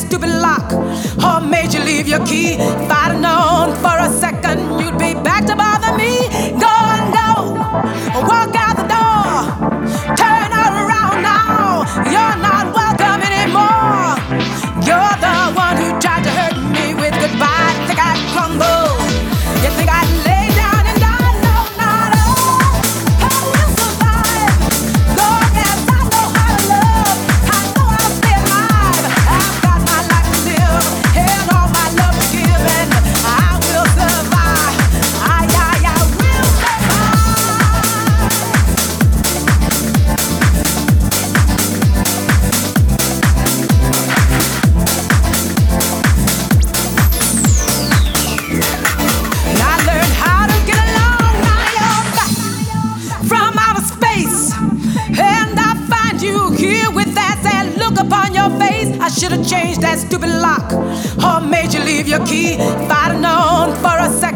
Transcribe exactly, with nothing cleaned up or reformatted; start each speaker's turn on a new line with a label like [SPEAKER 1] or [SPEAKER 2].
[SPEAKER 1] stupid lock, or made you leave your key. If I'd have known for a second you'd be back to bother me. Go and go, walk out the door, turn around now. You're not welcome anymore. You're the one who tried to hurt me with goodbye. Think I'd crumble? You think I'd lay down and die? No, not at all. I will survive. Long as I know how to love, I know I'll stay alive. I've got my life to live and all my love to give, and I will survive. I, I, I will survive. And I learned how to get along. Now you're back from outer space, and I find you here with that sad look upon your face. I should have changed that stupid lock, or made you leave your key. If I'd have known for a second